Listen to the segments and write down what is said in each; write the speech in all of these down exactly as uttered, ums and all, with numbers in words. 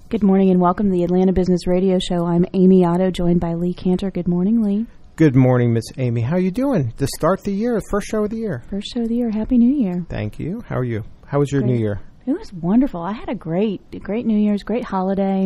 Good morning and welcome to the Atlanta Business Radio Show. I'm Amy Otto, joined by Lee Cantor. Good morning, Lee. Good morning, Miss Amy. How are you doing to start the year, first show of the year? First show of the year. Happy New Year. Thank you. How are you? How was your Great. New Year? It was wonderful. I had a great, great New Year's, great holiday.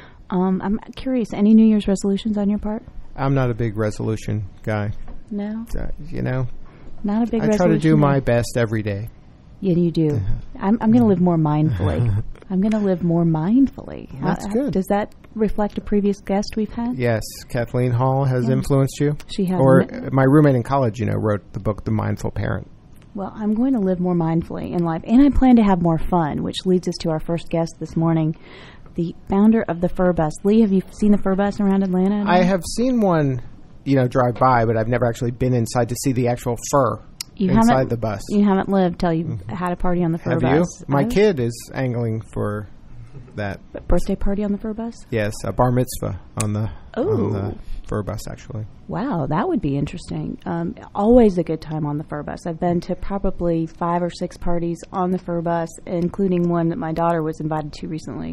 Um, I'm curious, any New Year's resolutions on your part? I'm not a big resolution guy. No? Uh, you know, Not a big I resolution? try to do no. my best every day. Yeah, you do. I'm, I'm going to live more mindfully. I'm going to live more mindfully. That's How- good. Does that reflect a previous guest we've had? Yes, Kathleen Hall has Yeah. influenced you? She has. Or uh, my roommate in college, you know, wrote the book, The Mindful Parent. Well, I'm going to live more mindfully in life, and I plan to have more fun, which leads us to our first guest this morning, the founder of the Fur Bus. Lee, have you seen the Fur Bus around Atlanta? I have seen one, you know, drive by, but I've never actually been inside to see the actual fur You inside haven't- the bus. You haven't lived till you had a party on the Fur Have Bus. you? My I- kid is angling for that. Birthday party on the Fur Bus? Yes, a bar mitzvah on the, on Ooh. the fur bus, actually. Wow, that would be interesting. Um, always a good time on the Fur Bus. I've been to probably five or six parties on the Fur Bus, including one that my daughter was invited to recently,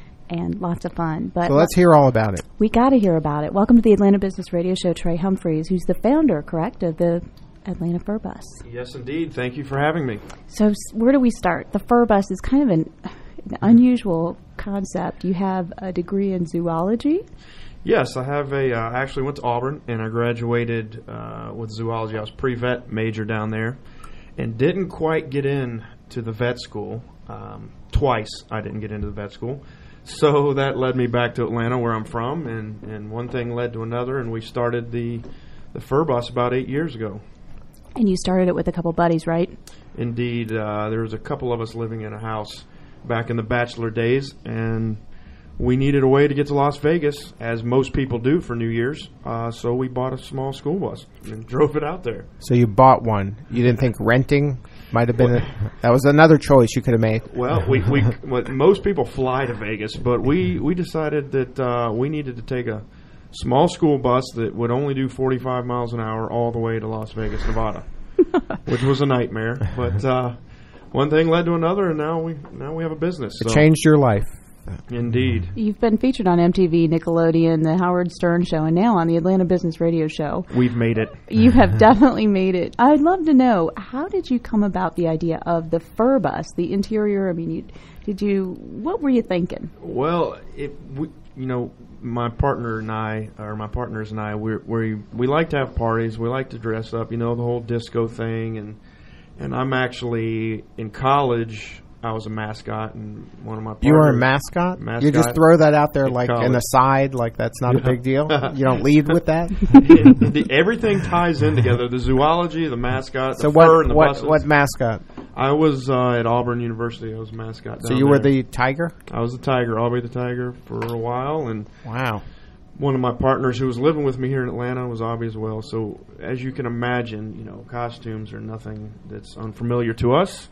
and lots of fun. But So let's hear all about it. we got to hear about it. Welcome to the Atlanta Business Radio Show, Trey Humphreys, who's the founder, correct, of the Atlanta Fur Bus. Yes, indeed. Thank you for having me. So s- where do we start? The Fur Bus is kind of an, an unusual concept. You have a degree in zoology. Yes, I have a. Uh, I actually went to Auburn and I graduated uh, with zoology. I was pre-vet major down there, and didn't quite get in to the vet school. Um, twice I didn't get into the vet school, so that led me back to Atlanta, where I'm from, and, and one thing led to another, and we started the the Fur Bus about eight years ago. And you started it with a couple buddies, right? Indeed, uh, there was a couple of us living in a house back in the bachelor days, and we needed a way to get to Las Vegas, as most people do for New Year's. Uh, so we bought a small school bus and drove it out there. So you bought one. You didn't think renting might have been a, that was another choice you could have made. Well, we, we well, most people fly to Vegas, but we, we decided that uh, we needed to take a small school bus that would only do forty-five miles an hour all the way to Las Vegas, Nevada, which was a nightmare. But uh, one thing led to another, and now we now we have a business. It So. changed your life. Indeed. You've been featured on M T V, Nickelodeon, the Howard Stern Show, and now on the Atlanta Business Radio Show. We've made it. You have definitely made it. I'd love to know, how did you come about the idea of the Fur Bus, the interior? I mean, you, did you? What were you thinking? Well, it, we, you know, my partner and I, or my partners and I, we're, we we like to have parties. We like to dress up. You know, the whole disco thing, and and I'm actually in college. I was a mascot, and one of my partners, You were a mascot? Mascot You just throw that out there in like college. an aside, like that's not a big deal? You don't lead with that? the, everything ties in together: the zoology, the mascot, So the fur, what, and the what, buses. what mascot? I was uh, at Auburn University. I was a mascot. So down you were there. the tiger? I was the tiger, Aubrey the tiger, for a while, and Wow. one of my partners who was living with me here in Atlanta was Aubrey as well. So as you can imagine, you know, costumes are nothing that's unfamiliar to us.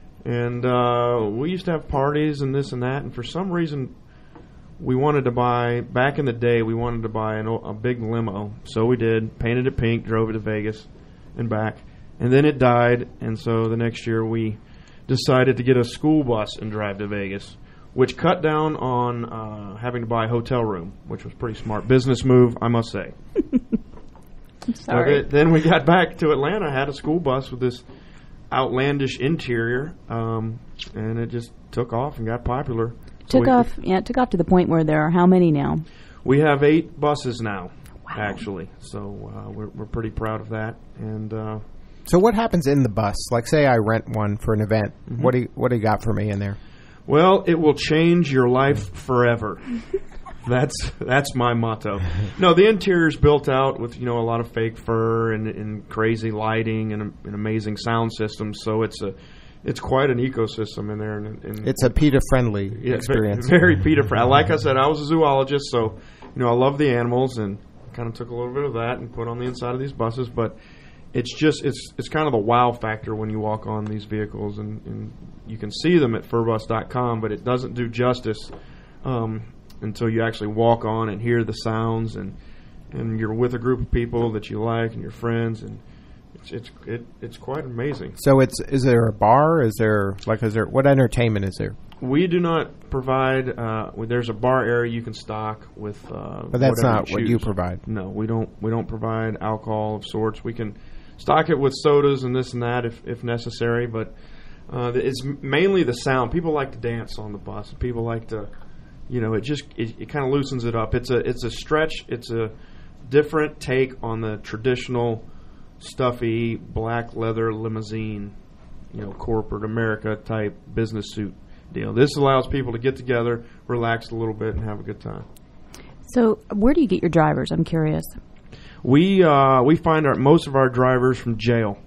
And uh, we used to have parties and this and that. And for some reason, we wanted to buy, back in the day, we wanted to buy an, a big limo. So we did, painted it pink, drove it to Vegas and back. And then it died. And so the next year we decided to get a school bus and drive to Vegas, which cut down on uh, having to buy a hotel room, which was a pretty smart business move, I must say. I'm So sorry. th- then we got back to Atlanta, had a school bus with this outlandish interior, um, and it just took off and got popular. So took we, off. Yeah, it took off to the point where there are how many now? We have eight buses now, Wow. actually. So uh, we're, we're pretty proud of that. And uh, So what happens in the bus? Like, say I rent one for an event. Mm-hmm. What do you, what do you got for me in there? well, it will change your life forever. That's that's my motto. No, the interior's built out with, you know, a lot of fake fur and, and crazy lighting and an amazing sound system. So it's a it's quite an ecosystem in there. And, and It's a PETA-friendly yeah, experience. Very, very PETA friendly. Like I said, I was a zoologist, so you know I love the animals and kind of took a little bit of that and put on the inside of these buses. But it's just it's it's kind of the wow factor when you walk on these vehicles, and, and you can see them at fur bus dot com, but it doesn't do justice um, until you actually walk on and hear the sounds, and and you're with a group of people that you like and your friends, and it's it's it, it's quite amazing. So it's is there a bar? Is there like is there what entertainment is there? We do not provide. Uh, there's a bar area you can stock with. Uh, but that's whatever not you what choose. you provide. No, we don't. We don't provide alcohol of sorts. We can stock it with sodas and this and that if if necessary. But uh, it's mainly the sound. People like to dance on the bus. People like to, you know, it just it, it kind of loosens it up. It's a it's a stretch. It's a different take on the traditional stuffy black leather limousine, you know, corporate America type business suit deal. This allows people to get together, relax a little bit, and have a good time. So, where do you get your drivers? I'm curious. We uh, we find our most of our drivers from jail.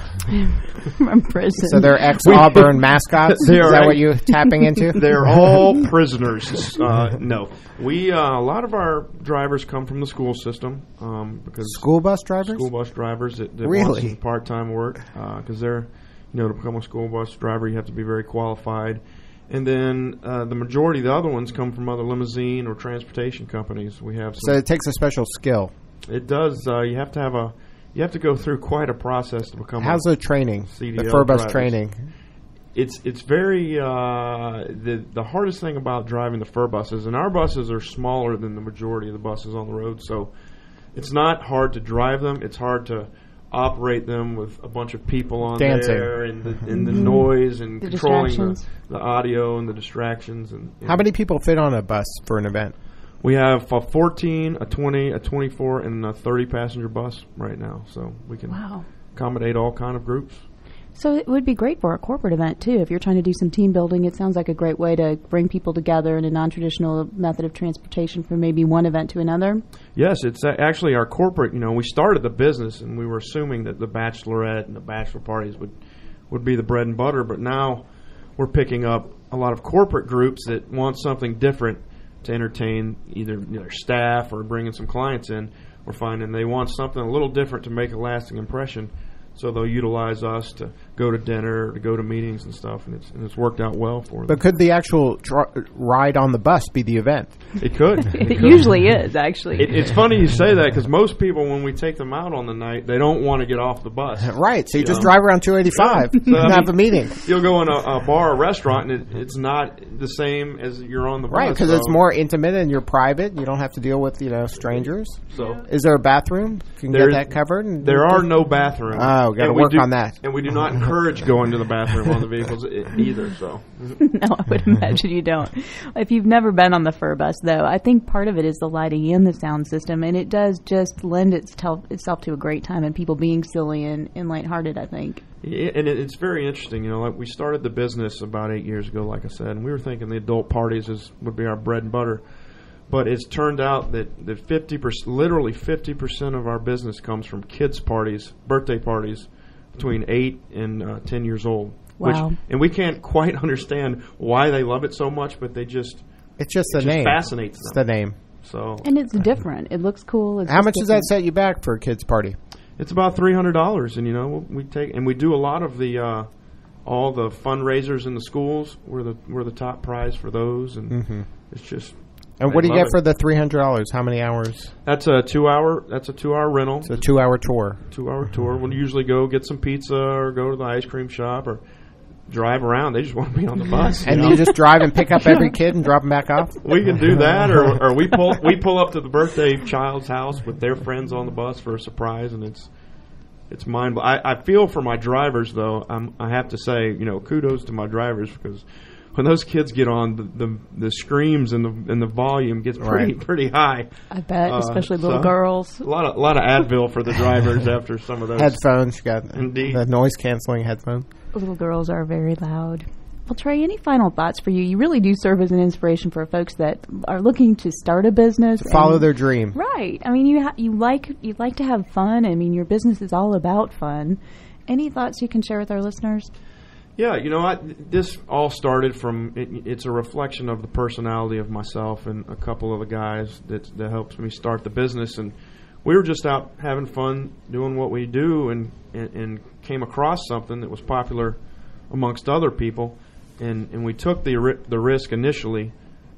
From prison. So they're ex-Auburn mascots? They Is are that ex- what you're tapping into? They're all prisoners. Uh, no, we uh, a lot of our drivers come from the school system um, because School bus drivers? school bus drivers that, that Really? want some part-time work because uh, they're you know to become a school bus driver you have to be very qualified. And then uh, the majority of the other ones come from other limousine or transportation companies. We have some, So it takes a special skill. it does. Uh, you have to have a you have to go through quite a process to become. How's a the training? C D L The fur bus drivers. training? It's it's very uh, the the hardest thing about driving the fur buses, and our buses are smaller than the majority of the buses on the road, so it's not hard to drive them. It's hard to operate them with a bunch of people on Dancing. there and the, and the noise and The controlling the, distractions. the audio and the distractions. And, and How many people fit on a bus for an event? we have a fourteen, a twenty, a twenty-four, and a thirty passenger bus right now, so we can Wow. accommodate all kind of groups. So it would be great for a corporate event, too. If you're trying to do some team building, it sounds like a great way to bring people together in a non-traditional method of transportation from maybe one event to another. Yes, it's a- actually our corporate. You know, we started the business and we were assuming that the bachelorette and the bachelor parties would would be the bread and butter, but now we're picking up a lot of corporate groups that want something different to entertain either you know, their staff or bringing some clients in. We're finding they want something a little different to make a lasting impression. So they'll utilize us to go to dinner or to go to meetings and stuff, and it's and it's worked out well for them. But could the actual dr- ride on the bus be the event? It could. It, It could. usually is, actually. It, it's funny you say that because most people, when we take them out on the night, they don't want to get off the bus. Right, so you You just know? drive around two eighty-five Yeah. So, I and have mean, a meeting. You'll go in a, a bar or restaurant, and it, it's not the same as you're on the bus. Right, because so, it's more intimate and you're private. You don't have to deal with, you know, strangers. So Is there a bathroom? Can you There- get that covered? And there are no bathrooms. Oh, gotta And we work do- on that. And we do not encourage going to the bathroom on the vehicles i- either. So No, I would imagine you don't. If you've never been on the fur bus, though, I think part of it is the lighting and the sound system, and it does just lend itself, itself to a great time and people being silly and, and lighthearted, I think. Yeah, and it, it's very interesting. You know, like we started the business about eight years ago, like I said, and we were thinking the adult parties is would be our bread and butter. But it's turned out that that fifty percent, literally fifty percent of our business comes from kids' parties, birthday parties, between eight and uh, ten years old. Wow. Which, and we can't quite understand why they love it so much, but they just It's just the it just name. fascinates It's them. the name. So And it's different. It looks cool. It's How just much does that different. set you back for a kid's party? it's about three hundred dollars, and you know we take and we do a lot of the uh, all the fundraisers in the schools. We're the we're the top prize for those, and Mm-hmm. it's just And I what do you love get it. for the three hundred dollars? How many hours? that's a two hour that's a two hour rental. It's a two-hour tour. two hour tour. We'll usually go get some pizza or go to the ice cream shop or drive around. They just want to be on the bus. And you know? you just drive and pick up every kid and drop them back off? we can do that, or, or we pull we pull up to the birthday child's house with their friends on the bus for a surprise, and it's it's mind. I, I feel for my drivers though. I'm, I have to say, you know, kudos to my drivers because when those kids get on, the the, the screams and the and the volume gets pretty Right. pretty high. I bet, Uh, especially little so- girls. A lot of a lot of Advil for the drivers after some of those. Headphones. You got Indeed. the noise-canceling headphones. Little girls are very loud. Well, Trey, any final thoughts for you? You really do serve as an inspiration for folks that are looking to start a business. Follow and- their dream. Right. I mean, you ha- you like you like to have fun. I mean, your business is all about fun. Any thoughts you can share with our listeners? Yeah, you know, I, this all started from, it, it's a reflection of the personality of myself and a couple of the guys that, that helped me start the business. And we were just out having fun doing what we do and, and, and came across something that was popular amongst other people. And, and we took the ri- the risk initially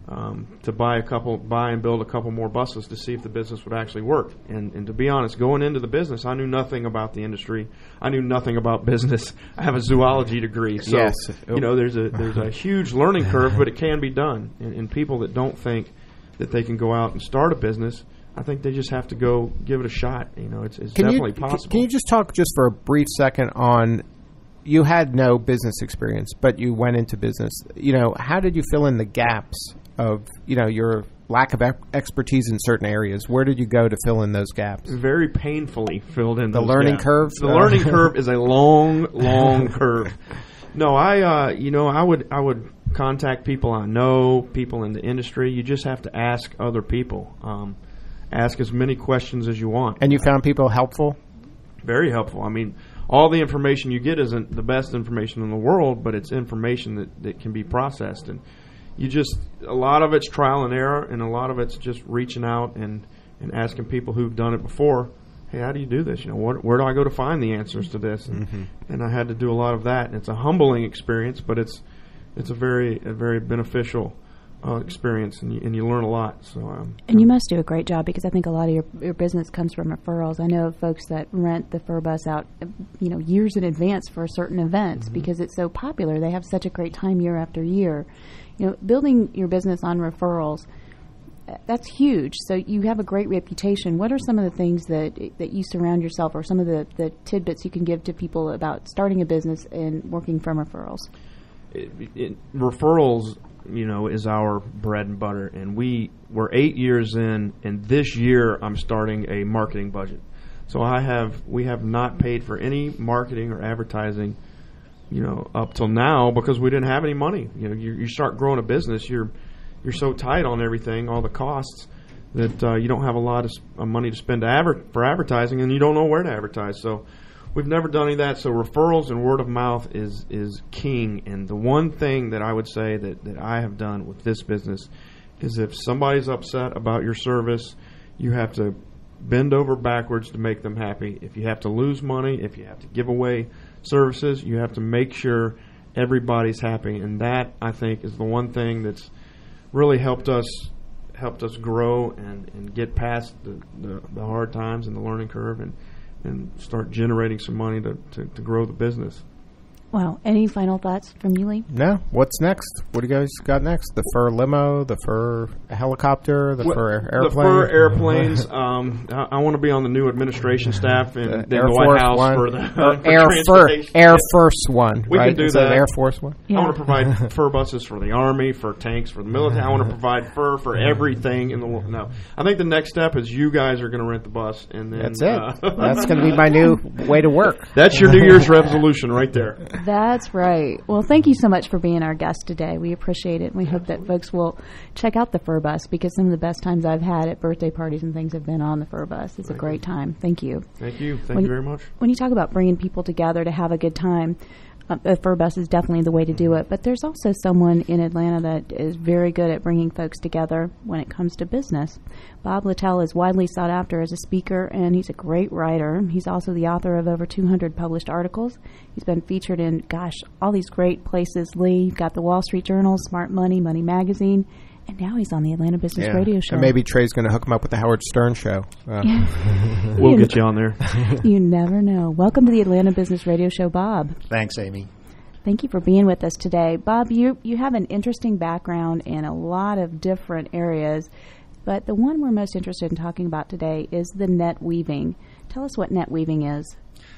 um, to buy a couple, buy and build a couple more buses to see if the business would actually work. And, and to be honest, going into the business, I knew nothing about the industry. I knew nothing about business. I have a zoology degree, so Yes. you know there's a there's a huge learning curve, but it can be done. And, and people that don't think that they can go out and start a business, I think they just have to go give it a shot. You know, it's, it's Can definitely you, possible. Can you just talk just for a brief second on, you had no business experience, but you went into business. You know, how did you fill in the gaps of, you know, your lack of ep- expertise in certain areas? Where did you go to fill in those gaps? Very painfully filled in The those learning gaps. curve? The Uh, learning curve is a long, long curve. No, I, uh, you know, I would, I would contact people I know, people in the industry. You just have to ask other people. Um, ask as many questions as you want. And you found people helpful? Very helpful. I mean, all the information you get isn't the best information in the world, but it's information that, that can be processed. And you just, a lot of it's trial and error, and a lot of it's just reaching out and, and asking people who've done it before, hey, how do you do this? You know, what, where do I go to find the answers to this? And, Mm-hmm. and I had to do a lot of that. And it's a humbling experience, but it's it's a very a very beneficial uh, experience, and you, and you learn a lot. So, um, And you must do a great job, because I think a lot of your, your business comes from referrals. I know of folks that rent the Fur Bus out, you know, years in advance for certain events Mm-hmm. because it's so popular. They have such a great time year after year. You know, building your business on referrals, uh, that's huge. So you have a great reputation. What are some of the things that that you surround yourself, or some of the, the tidbits you can give to people about starting a business and working from referrals? it, it, referrals, you know, is our bread and butter. And we we're eight years in, and this year I'm starting a marketing budget. So I have we have not paid for any marketing or advertising, you know, up till now, because we didn't have any money. You know, you, you start growing a business, you're you're so tight on everything, all the costs, that uh, you don't have a lot of uh, money to spend to adver- for advertising, and you don't know where to advertise. So we've never done any of that. So referrals and word of mouth is is king. And the one thing that I would say that, that I have done with this business is, if somebody's upset about your service, you have to bend over backwards to make them happy. If you have to lose money, if you have to give away services, you have to make sure everybody's happy. And that, I think, is the one thing that's really helped us helped us grow and, and get past the, the, the hard times and the learning curve, and, and start generating some money to, to, to grow the business. Wow. Any final thoughts from you, Lee? No. What's next? What do you guys got next? The fur limo, the fur helicopter, the Well, fur airplane? The fur airplanes. um, I, I want to be on the new administration staff in, The in the Air White Force House one. for the Or for Air Fur, transportation. Air Force One, We can right? do Is that that. Air Force One? Yeah. I want to provide fur buses for the Army, for tanks, for the military. I want to provide fur for everything in the world. No, I think the next step is you guys are going to rent the bus, and then That's it. Uh, That's going to be my new way to work. That's your New Year's resolution right there. That's right. Well, thank you so much for being our guest today. We appreciate it. And we hope that folks will check out the Fur Bus, because some of the best times I've had at birthday parties and things have been on the Fur Bus. It's a great time. Thank you. Thank you. Thank When you you- very much. When you talk about bringing people together to have a good time, uh, the Fur Bus is definitely the way to do it. But there's also someone in Atlanta that is very good at bringing folks together when it comes to business. Bob Littell is widely sought after as a speaker, and he's a great writer. He's also the author of over two hundred published articles. He's been featured in, gosh, all these great places. Lee, you've got the Wall Street Journal, Smart Money, Money Magazine, and now he's on the Atlanta Business Yeah. Radio Show. And maybe Trey's going to hook him up with the Howard Stern show. Uh, We'll You- get you on there. You never know. Welcome to the Atlanta Business Radio Show, Bob. Thanks, Amy. Thank you for being with us today. Bob, you, you have an interesting background in a lot of different areas, but the one we're most interested in talking about today is the net weaving. Tell us what net weaving is.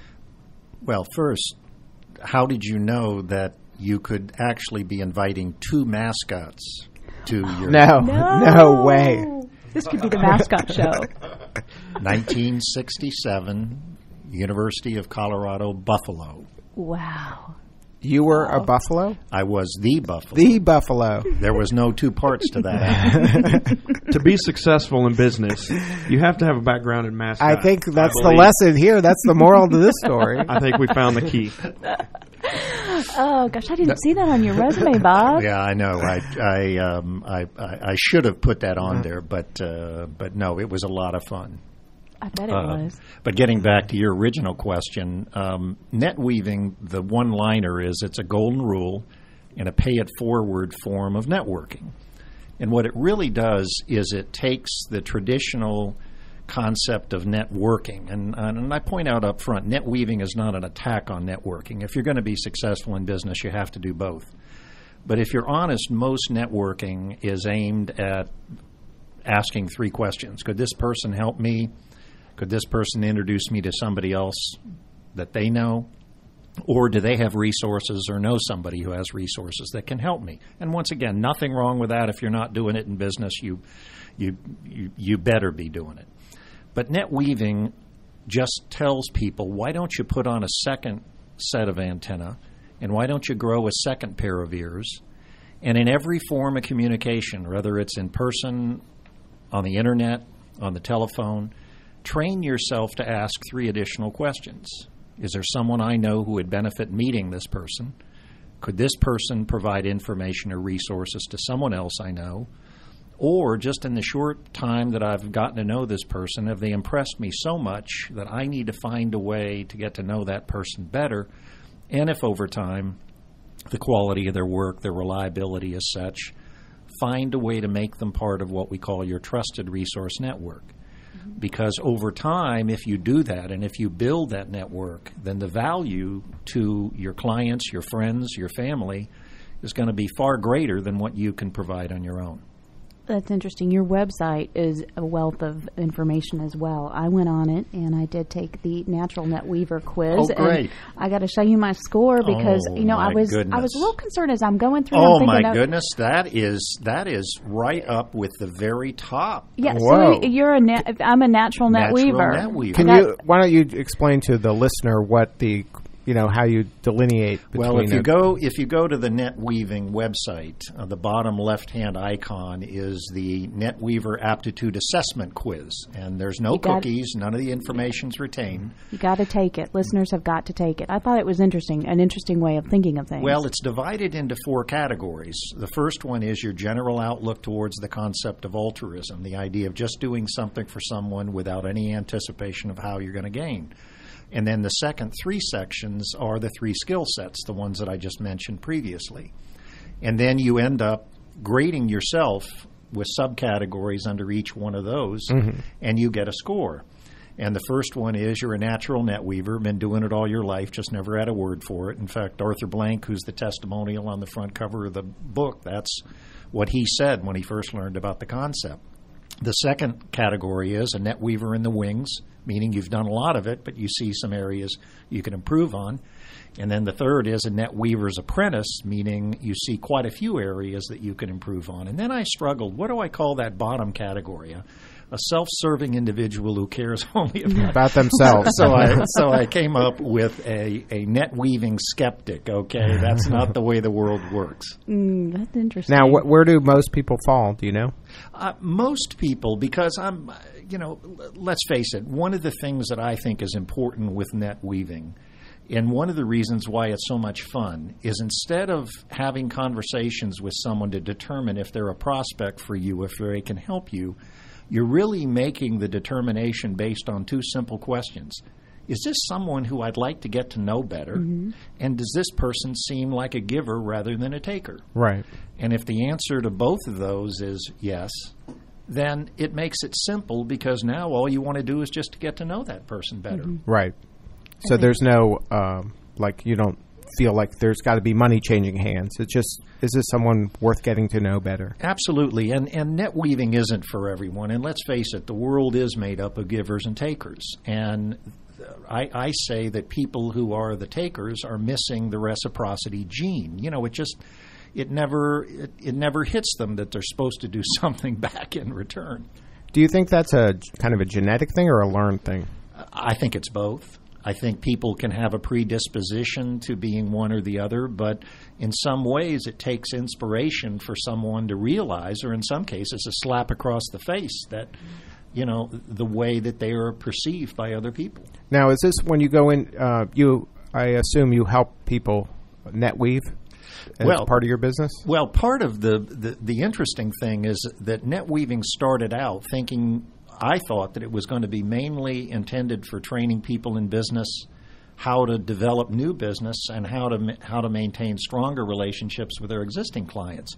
Well, first, how did you know that you could actually be inviting two mascots to your no, no, way. This could be the mascot show. nineteen sixty-seven University of Colorado Buffalo? Wow. You were a buffalo? I was the Buffalo. The buffalo. There was no two parts to that. To be successful in business, you have to have a background in mascot. I think that's the believe. lesson here. That's the moral to this story. I think we found the key. Oh, gosh, I didn't see that on your resume, Bob. Yeah, I know. I I, um, I I I should have put that on there, but uh, but no, it was a lot of fun. I bet it Uh, was. But getting back to your original question, um, net weaving, the one-liner is it's a golden rule and a pay-it-forward form of networking. And what it really does is it takes the traditional concept of networking. And, and I point out up front, net weaving is not an attack on networking. If you're going to be successful in business, you have to do both. But if you're honest, most networking is aimed at asking three questions. Could this person help me? Could this person introduce me to somebody else that they know? Or do they have resources or know somebody who has resources that can help me? And once again, nothing wrong with that. If you're not doing it in business, you you you, you better be doing it. But net weaving just tells people, why don't you put on a second set of antenna, and why don't you grow a second pair of ears? And in every form of communication, whether it's in person, on the internet, on the telephone, train yourself to ask three additional questions. Is there someone I know who would benefit meeting this person? Could this person provide information or resources to someone else I know? Or just in the short time that I've gotten to know this person, have they impressed me so much that I need to find a way to get to know that person better? And if over time the quality of their work, their reliability is such, find a way to make them part of what we call your trusted resource network. Mm-hmm. Because over time, if you do that and if you build that network, then the value to your clients, your friends, your family is going to be far greater than what you can provide on your own. That's interesting. Your website is a wealth of information as well. I went on it, and I did take the Natural Net Weaver quiz. Oh, great. And I got to show you my score because, oh, you know, I was goodness. I was a little concerned as I'm going through. Oh, I'm my of, goodness. That is that is right up with the very top. Yeah, Whoa. so you're a na- I'm a Natural Net Natural Weaver. Net Weaver. Can I got- you? Why don't you explain to the listener what the, you know, how you delineate between? Well, if you a- go if you go to the NetWeaving website, uh, the bottom left-hand icon is the NetWeaver Aptitude Assessment Quiz, and there's no You got- cookies, none of the information's retained. You got to take it. Listeners have got to take it. I thought it was interesting, an interesting way of thinking of things. Well, it's divided into four categories. The first one is your general outlook towards the concept of altruism, the idea of just doing something for someone without any anticipation of how you're going to gain. And then the second three sections are the three skill sets, the ones that I just mentioned previously. And then you end up grading yourself with subcategories under each one of those, mm-hmm. and you get a score. And the first one is you're a natural net weaver, been doing it all your life, just never had a word for it. In fact, Arthur Blank, who's the testimonial on the front cover of the book, that's what he said when he first learned about the concept. The second category is a net weaver in the wings, meaning you've done a lot of it, but you see some areas you can improve on. And then the third is a net weaver's apprentice, meaning you see quite a few areas that you can improve on. And then I struggled. What do I call that bottom category? A, a self-serving individual who cares only about, about themselves. so I so I came up with a, a net weaving skeptic. Okay, that's not the way the world works. Mm, that's interesting. Now, wh- where do most people fall? Do you know? Uh, most people, because I'm, you know, let's face it, one of the things that I think is important with net weaving, and one of the reasons why it's so much fun, is instead of having conversations with someone to determine if they're a prospect for you, if they can help you, you're really making the determination based on two simple questions. Is this someone who I'd like to get to know better? Mm-hmm. And does this person seem like a giver rather than a taker? Right. And if the answer to both of those is yes, then it makes it simple because now all you want to do is just to get to know that person better. Mm-hmm. Right. So there's no, um, like, you don't feel like there's got to be money changing hands. It's just, is this someone worth getting to know better? Absolutely. And, and net weaving isn't for everyone. And let's face it, the world is made up of givers and takers. And I, I say that people who are the takers are missing the reciprocity gene. You know, it just it never it, it never hits them that they're supposed to do something back in return. Do you think that's a kind of a genetic thing or a learned thing? I think it's both. I think people can have a predisposition to being one or the other, but in some ways it takes inspiration for someone to realize, or in some cases a slap across the face, that you know, the way that they are perceived by other people. Now, is this when you go in, uh, you, I assume you help people net weave as well, part of your business? Well, part of the, the, the interesting thing is that net weaving started out thinking, I thought that it was going to be mainly intended for training people in business how to develop new business and how to how to maintain stronger relationships with their existing clients.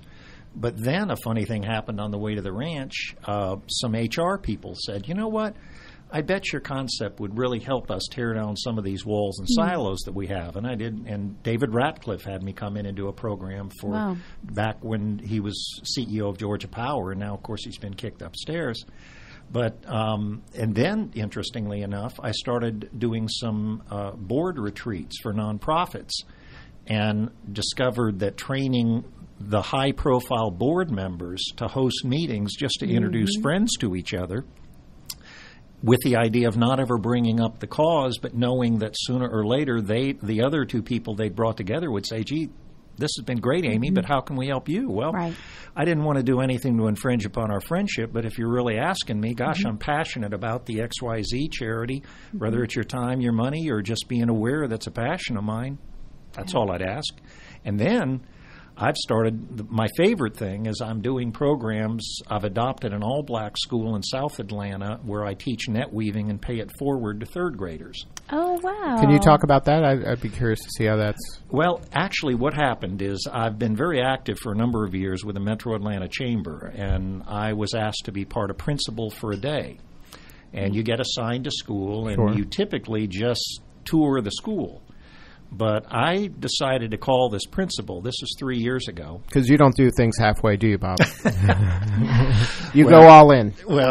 But then a funny thing happened on the way to the ranch. Uh, some H R people said, you know what? I bet your concept would really help us tear down some of these walls and silos that we have. And I did. And David Ratcliffe had me come in and do a program for Wow. back when he was C E O of Georgia Power. And now, of course, he's been kicked upstairs. But um, and then, interestingly enough, I started doing some uh, board retreats for nonprofits and discovered that training the high-profile board members to host meetings just to mm-hmm. introduce friends to each other, with the idea of not ever bringing up the cause, but knowing that sooner or later they, the other two people they brought together would say, gee, this has been great, Amy, mm-hmm. but how can we help you? Well, right. I didn't want to do anything to infringe upon our friendship, but if you're really asking me, gosh, mm-hmm. I'm passionate about the X Y Z charity, mm-hmm. whether it's your time, your money, or just being aware that's a passion of mine, that's yeah. all I'd ask. And then I've started, my favorite thing is I'm doing programs. I've adopted an all-black school in South Atlanta where I teach net weaving and pay it forward to third graders. Oh, wow. Can you talk about that? I'd, I'd be curious to see how that's... Well, actually what happened is I've been very active for a number of years with the Metro Atlanta Chamber, and I was asked to be part of principal for a day. And you get assigned to school, and Sure. you typically just tour the school. But I decided to call this principal. This was three years ago. Because you don't do things halfway, do you, Bob? you well, go all in. Well,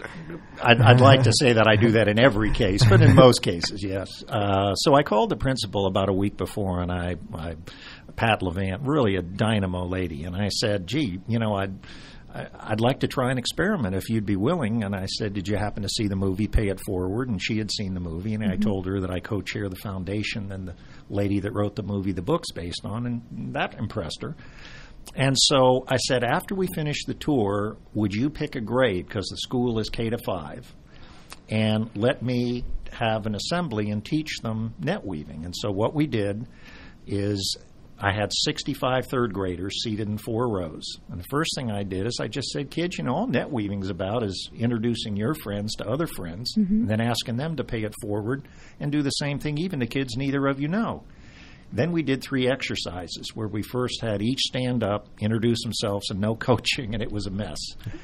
I'd, I'd like to say that I do that in every case, but in most cases, yes. Uh, so I called the principal about a week before, and I, I Pat Levant, really a dynamo lady, and I said, gee, you know, I'd... I'd like to try an experiment if you'd be willing. And I said, did you happen to see the movie Pay It Forward? And she had seen the movie, and mm-hmm. I told her that I co-chair the foundation and the lady that wrote the movie the book's based on, and that impressed her. And so I said, after we finish the tour, would you pick a grade, because the school is K to five, and let me have an assembly and teach them net weaving. And so what we did is I had sixty-five third graders seated in four rows. And the first thing I did is I just said, kids, you know, all net weaving is about is introducing your friends to other friends, mm-hmm. and then asking them to pay it forward and do the same thing even to kids neither of you know. Then we did three exercises where we first had each stand up, introduce themselves, and no coaching, and it was a mess.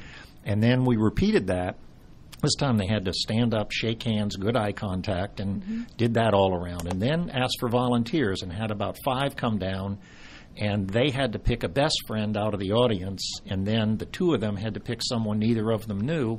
And then we repeated that. This time they had to stand up, shake hands, good eye contact, and mm-hmm. did that all around. And then asked for volunteers and had about five come down, and they had to pick a best friend out of the audience, and then the two of them had to pick someone neither of them knew,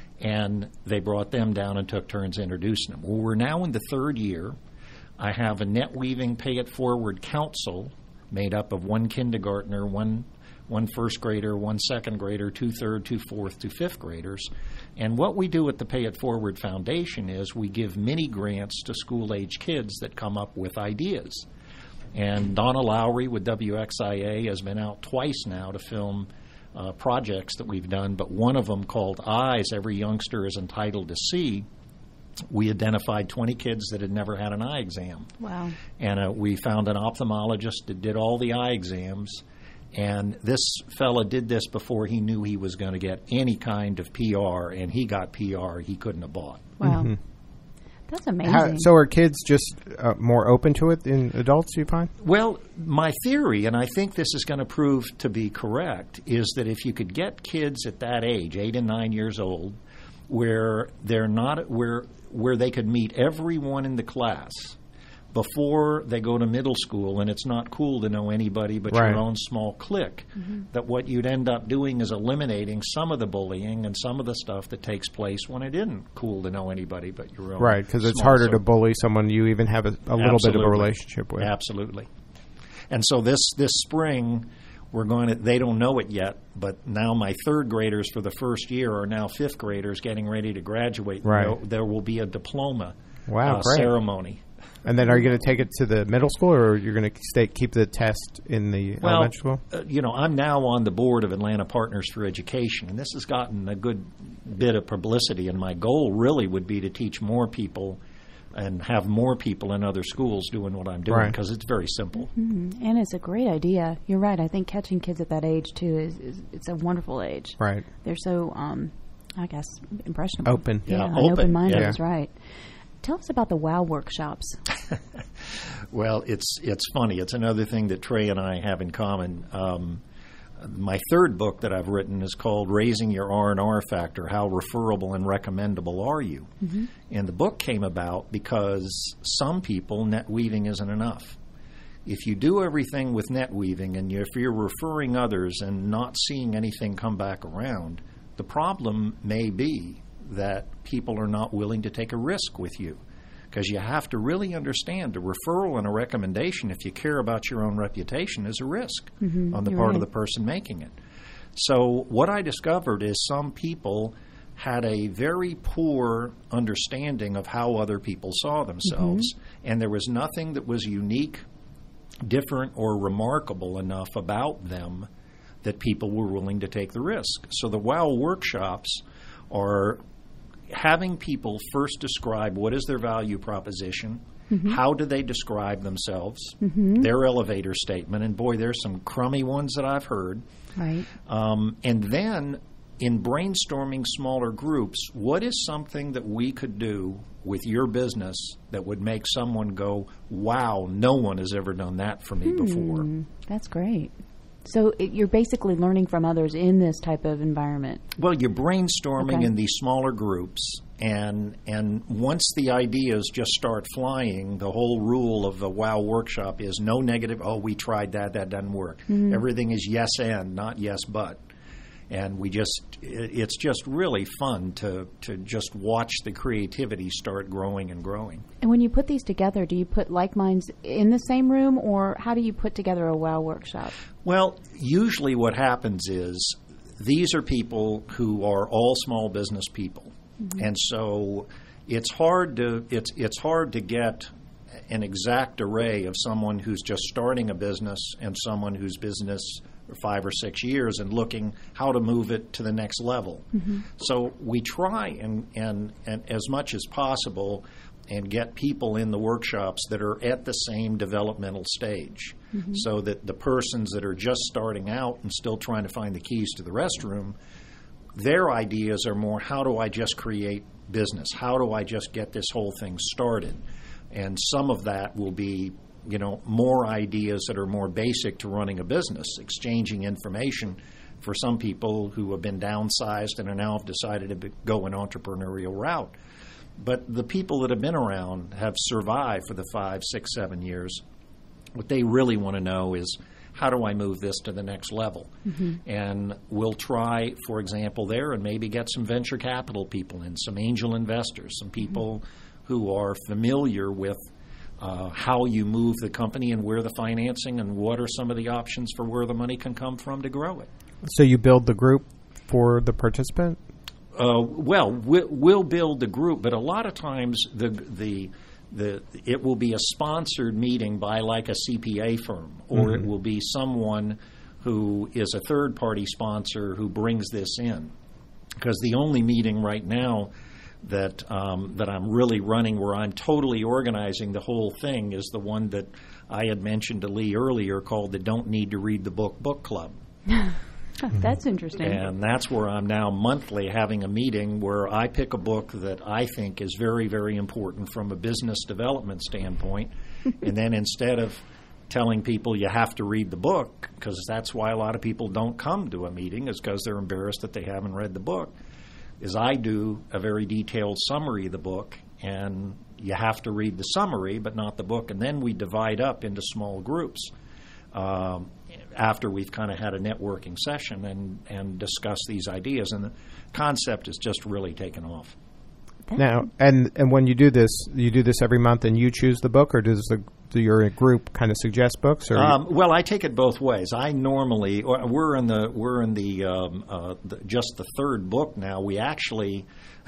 and they brought them down and took turns introducing them. Well, we're now in the third year. I have a net weaving pay it forward council made up of one kindergartner, one one first grader, one second grader, two third, two fourth, two fifth graders. And what we do at the Pay It Forward Foundation is we give mini grants to school-age kids that come up with ideas. And Donna Lowry with W X I A has been out twice now to film uh, projects that we've done, but one of them called Eyes, Every Youngster is Entitled to See. We identified twenty kids that had never had an eye exam. Wow. And uh, we found an ophthalmologist that did all the eye exams. And this fella did this before he knew he was going to get any kind of P R, and he got P R he couldn't have bought. Wow. Mm-hmm. That's amazing. How, so are kids just uh, more open to it than adults, you find? Well, my theory, and I think this is going to prove to be correct, is that if you could get kids at that age, eight and nine years old, where they're not where where they could meet everyone in the class before they go to middle school, and it's not cool to know anybody but right. your own small clique, mm-hmm. that what you'd end up doing is eliminating some of the bullying and some of the stuff that takes place when it isn't cool to know anybody but your own. Right, because it's small harder circle. to bully someone you even have a, a little bit of a relationship with. Absolutely. And so this this spring, we're going to, they don't know it yet, but now my third graders for the first year are now fifth graders getting ready to graduate. Right. There, there will be a diploma wow, uh, great. ceremony. And then are you going to take it to the middle school, or you're going to stay keep the test in the well, elementary school? Uh, you know, I'm now on the board of Atlanta Partners for Education, and this has gotten a good bit of publicity, and my goal really would be to teach more people and have more people in other schools doing what I'm doing, because right. it's very simple. Mm-hmm. And it's a great idea. You're right. I think catching kids at that age, too, is, is it's a wonderful age. Right. They're so, um, I guess, impressionable. Open. Yeah, yeah open. open-minded Yeah. Is right. Tell us about the WOW workshops. Well, it's it's funny. It's another thing that Trey and I have in common. Um, My third book that I've written is called Raising Your R and R Factor, How Referable and Recommendable Are You? Mm-hmm. And the book came about because some people, net weaving isn't enough. If you do everything with net weaving and you, if you're referring others and not seeing anything come back around, the problem may be that people are not willing to take a risk with you. Because you have to really understand a referral and a recommendation, if you care about your own reputation, is a risk mm-hmm, on the part right. of the person making it. So what I discovered is some people had a very poor understanding of how other people saw themselves, mm-hmm. and there was nothing that was unique, different, or remarkable enough about them that people were willing to take the risk. So the WOW workshops are having people first describe what is their value proposition, mm-hmm. how do they describe themselves, mm-hmm. their elevator statement, and boy, there's some crummy ones that I've heard. Right. Um, and then in brainstorming smaller groups, what is something that we could do with your business that would make someone go, wow, no one has ever done that for me hmm, before? That's great. So it, you're basically learning from others in this type of environment. Well, you're brainstorming okay. in these smaller groups, and and once the ideas just start flying, the whole rule of the WOW workshop is no negative, oh, we tried that, that doesn't work. Mm-hmm. Everything is yes and, not yes but. And we just, it, it's just really fun to, to just watch the creativity start growing and growing. And when you put these together, do you put like minds in the same room, or how do you put together a WOW workshop? Well, usually what happens is these are people who are all small business people. Mm-hmm. And so it's hard to it's it's hard to get an exact array of someone who's just starting a business and someone whose business for five or six years and looking how to move it to the next level. Mm-hmm. So we try and, and, and as much as possible and get people in the workshops that are at the same developmental stage mm-hmm. so that the persons that are just starting out and still trying to find the keys to the restroom, their ideas are more, how do I just create business? How do I just get this whole thing started? And some of that will be, you know, more ideas that are more basic to running a business, exchanging information for some people who have been downsized and are now have decided to be, go an entrepreneurial route. But the people that have been around have survived for the five, six, seven years. What they really want to know is, how do I move this to the next level? Mm-hmm. And we'll try, for example, there and maybe get some venture capital people in, some angel investors, some people mm-hmm. who are familiar with Uh, how you move the company and where the financing and what are some of the options for where the money can come from to grow it. So you build the group for the participant? Uh, well, we, we'll build the group, but a lot of times the the the it will be a sponsored meeting by like a C P A firm, or mm-hmm. it will be someone who is a third-party sponsor who brings this in. Because the only meeting right now that um, that I'm really running where I'm totally organizing the whole thing is the one that I had mentioned to Lee earlier called the Don't Need to Read the Book Book Club. That's interesting. And that's where I'm now monthly having a meeting where I pick a book that I think is very, very important from a business development standpoint. And then instead of telling people you have to read the book, because that's why a lot of people don't come to a meeting, is because they're embarrassed that they haven't read the book, is I do a very detailed summary of the book, and you have to read the summary but not the book, and then we divide up into small groups um, after we've kind of had a networking session and, and discuss these ideas, and the concept has just really taken off. Now, and, and when you do this, you do this every month and you choose the book, or does the do your group kind of suggest books? Or um, well, I take it both ways. I normally or we're in the we're in the, um, uh, the just the third book now. We actually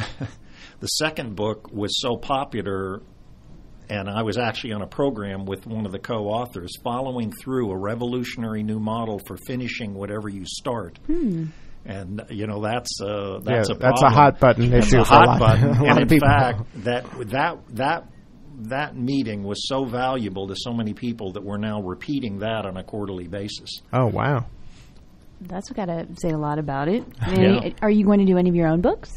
the second book was so popular, and I was actually on a program with one of the co-authors following through a revolutionary new model for finishing whatever you start. Hmm. And you know that's uh, that's yeah, a problem. That's a hot button that's issue a for hot a lot, button. a lot and of in people. fact, that that that that meeting was so valuable to so many people that we're now repeating that on a quarterly basis. Oh wow, that's got to say a lot about it. Yeah. Are you going to do any of your own books?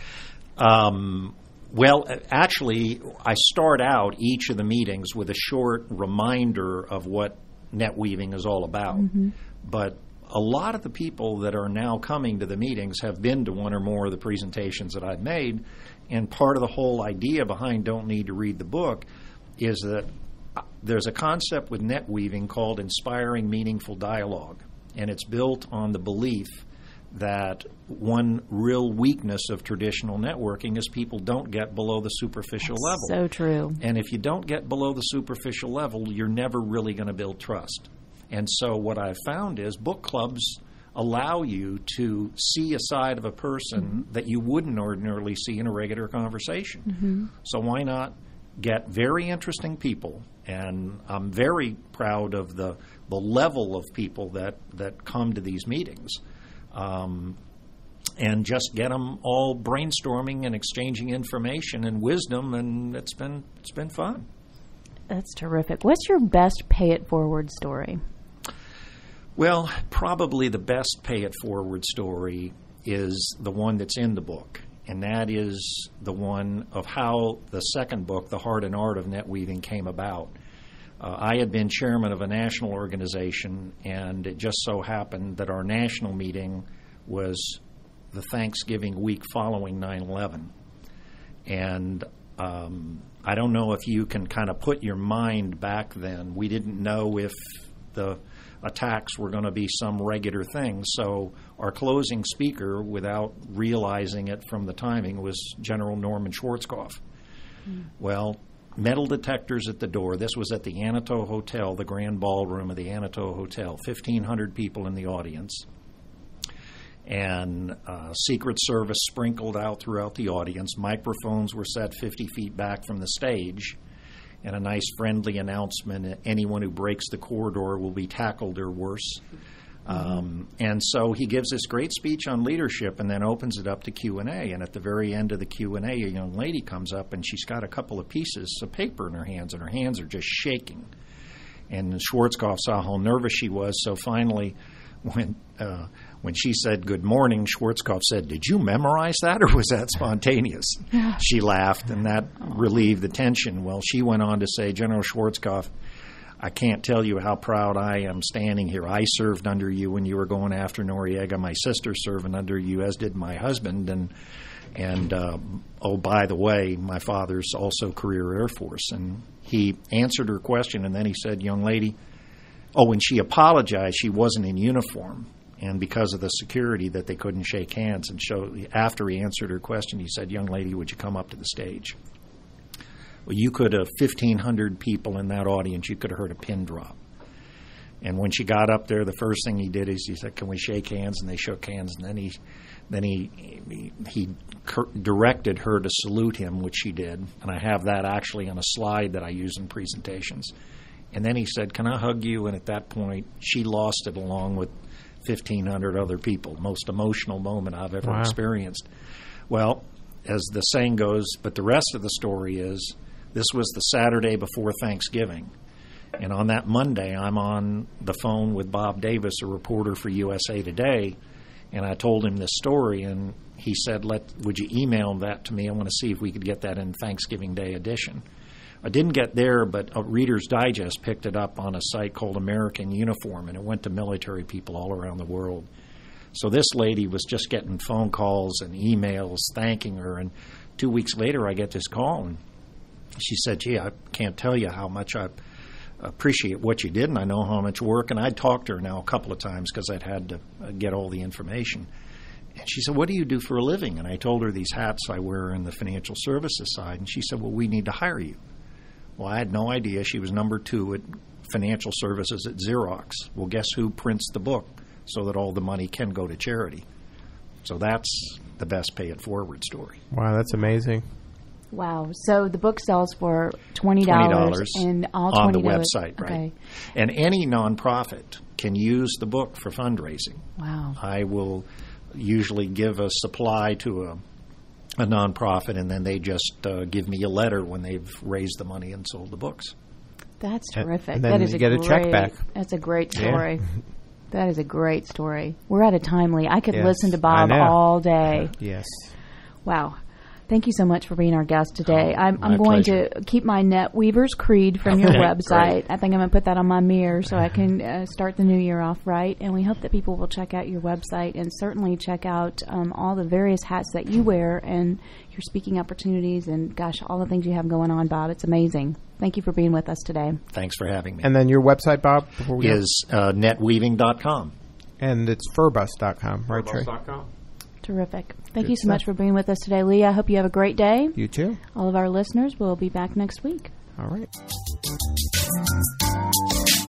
Um. Well, actually, I start out each of the meetings with a short reminder of what net weaving is all about, mm-hmm. but a lot of the people that are now coming to the meetings have been to one or more of the presentations that I've made, and part of the whole idea behind Don't Need to Read the Book is that there's a concept with net weaving called inspiring meaningful dialogue, and it's built on the belief that one real weakness of traditional networking is people don't get below the superficial That's level. So true. And if you don't get below the superficial level, you're never really going to build trust. And so what I've found is book clubs allow you to see a side of a person mm-hmm. that you wouldn't ordinarily see in a regular conversation. Mm-hmm. So why not get very interesting people? And I'm very proud of the, the level of people that, that come to these meetings. Um, and just get them all brainstorming and exchanging information and wisdom, and it's been it's been fun. That's terrific. What's your best pay it forward story? Well, probably the best pay it forward story is the one that's in the book, and that is the one of how the second book, The Heart and Art of Net Weaving, came about. Uh, I had been chairman of a national organization, and it just so happened that our national meeting was the Thanksgiving week following nine eleven. And um, I don't know if you can kind of put your mind back then. We didn't know if the attacks were going to be some regular thing. So our closing speaker, without realizing it from the timing, was General Norman Schwarzkopf. Mm. Well, metal detectors at the door. This was at the Anito Hotel, the grand ballroom of the Anito Hotel. fifteen hundred people in the audience. And uh, Secret Service sprinkled out throughout the audience. Microphones were set fifty feet back from the stage. And a nice friendly announcement, anyone who breaks the corridor will be tackled or worse. Um, and so he gives this great speech on leadership and then opens it up to Q and A. And at the very end of the Q and A, a young lady comes up and she's got a couple of pieces of paper in her hands, and her hands are just shaking. And Schwarzkopf saw how nervous she was, so finally when uh, when she said good morning, Schwarzkopf said, "Did you memorize that, or was that spontaneous?" Yeah. She laughed, and that relieved the tension. Well, she went on to say, "General Schwarzkopf, I can't tell you how proud I am standing here. I served under you when you were going after Noriega. My sister served under you, as did my husband. And, and uh, oh, by the way, my father's also career Air Force." And he answered her question, and then he said, "Young lady," oh, and she apologized. She wasn't in uniform. And because of the security that they couldn't shake hands. And so after he answered her question, he said, "Young lady, would you come up to the stage?" Well, you could have fifteen hundred people in that audience. You could have heard a pin drop. And when she got up there, the first thing he did is he said, "Can we shake hands?" And they shook hands. And then he, then he, he, he directed her to salute him, which she did. And I have that actually on a slide that I use in presentations. And then he said, "Can I hug you?" And at that point, she lost it along with fifteen hundred other people. Most emotional moment I've ever wow. experienced. Well, as the saying goes, but the rest of the story is, this was the Saturday before Thanksgiving. And on that Monday, I'm on the phone with Bob Davis, a reporter for U S A Today, and I told him this story, and he said, "Let would you email that to me? I want to see if we could get that in Thanksgiving Day edition." I didn't get there, but a Reader's Digest picked it up on a site called American Uniform, and it went to military people all around the world. So this lady was just getting phone calls and emails thanking her, and two weeks later I get this call, and she said, "Gee, I can't tell you how much I appreciate what you did, and I know how much work." And I'd talked to her now a couple of times because I'd had to get all the information. And she said, "What do you do for a living?" And I told her these hats I wear in the financial services side. And she said, "Well, we need to hire you." Well, I had no idea. She was number two at financial services at Xerox. Well, guess who prints the book so that all the money can go to charity? So that's the best pay it forward story. Wow, that's amazing. Wow. So the book sells for twenty dollars, twenty dollars and all on the website, right? Okay. And any nonprofit can use the book for fundraising. Wow. I will usually give a supply to a a nonprofit, and then they just uh, give me a letter when they've raised the money and sold the books. That's terrific. And then that you is a get great, a check back. That's a great story. Yeah. That is a great story. We're out of time, Lee. I could yes, listen to Bob all day. Yes. Wow. Thank you so much for being our guest today. Oh, I'm, my I'm going pleasure. to keep my Net Weavers Creed from your Okay, website. great. I think I'm going to put that on my mirror so I can uh, start the new year off right. And we hope that people will check out your website and certainly check out um, all the various hats that you wear and your speaking opportunities and, gosh, all the things you have going on, Bob. It's amazing. Thank you for being with us today. Thanks for having me. And then your website, Bob, before we go? Is uh, net weaving dot com. And it's furbus dot com, right, Trey? Furbus dot com. Terrific. Thank Good you so stuff. much for being with us today, Lee. I hope you have a great day. You too. All of our listeners will be back next week. All right.